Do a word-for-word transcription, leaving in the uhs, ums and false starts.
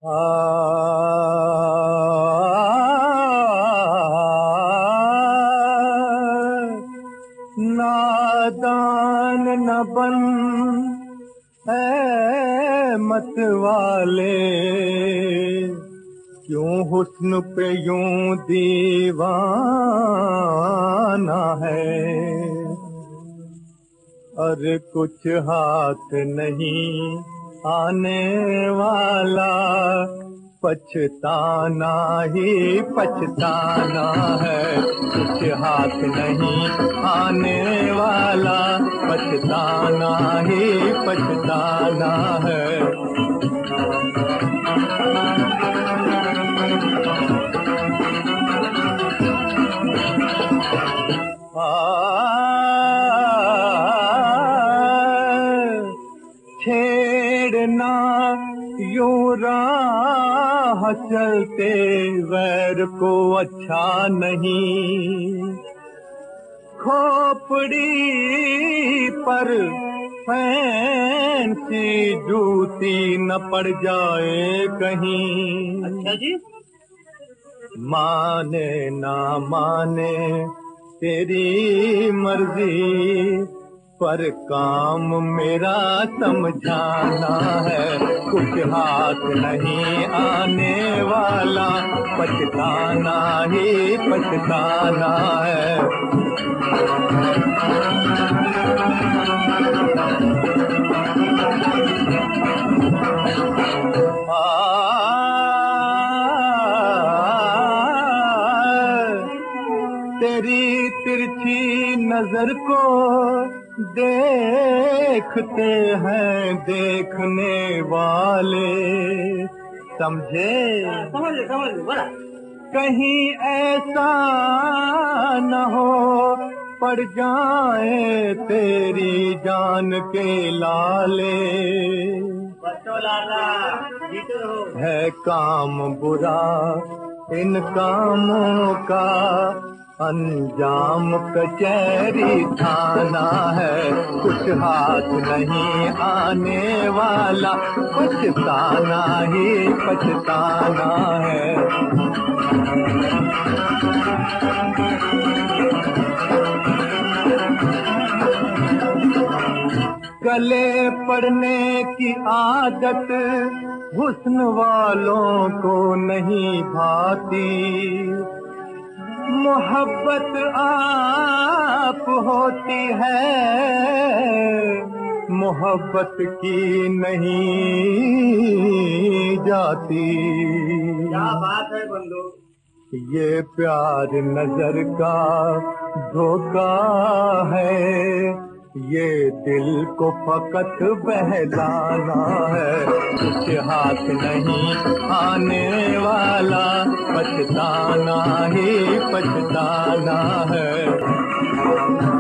आ, नादान न बन ऐ मत वाले, क्यों हुस्न पे यूं दीवाना है। अरे कुछ हाथ नहीं आने वाला, पछताना ही पछताना है। कुछ हाथ नहीं आने वाला, पछताना ही पछताना है। छेड़ना यूं राह चलते वैर को अच्छा नहीं। खोपड़ी पर फैंसी जूती न पड़ जाए कहीं। अच्छा जी। माने ना माने तेरी मर्जी, पर काम मेरा समझाना है। कुछ हाथ नहीं आने वाला, पछताना ही पछताना है। तेरी तिरछी नजर को देखते हैं देखने वाले, समझे? समझ समझ बोला। कहीं ऐसा न हो पड़ जाए तेरी जान के लाले। बच्चों लाला जीते रहो। है काम बुरा इन कामों का, अंजाम कचहरी थाना है। कुछ हाथ नहीं आने वाला, पछताना ही पछताना है। गले पड़ने की आदत हुस्न वालों को नहीं भाती। मोहब्बत आप होती है, मोहब्बत की नहीं जाती। क्या बात है बंधु। ये प्यार नजर का धोखा है, ये दिल को फकत बहलाना है। कुछ हाथ नहीं आने वाला, पछताना ही पछताना है।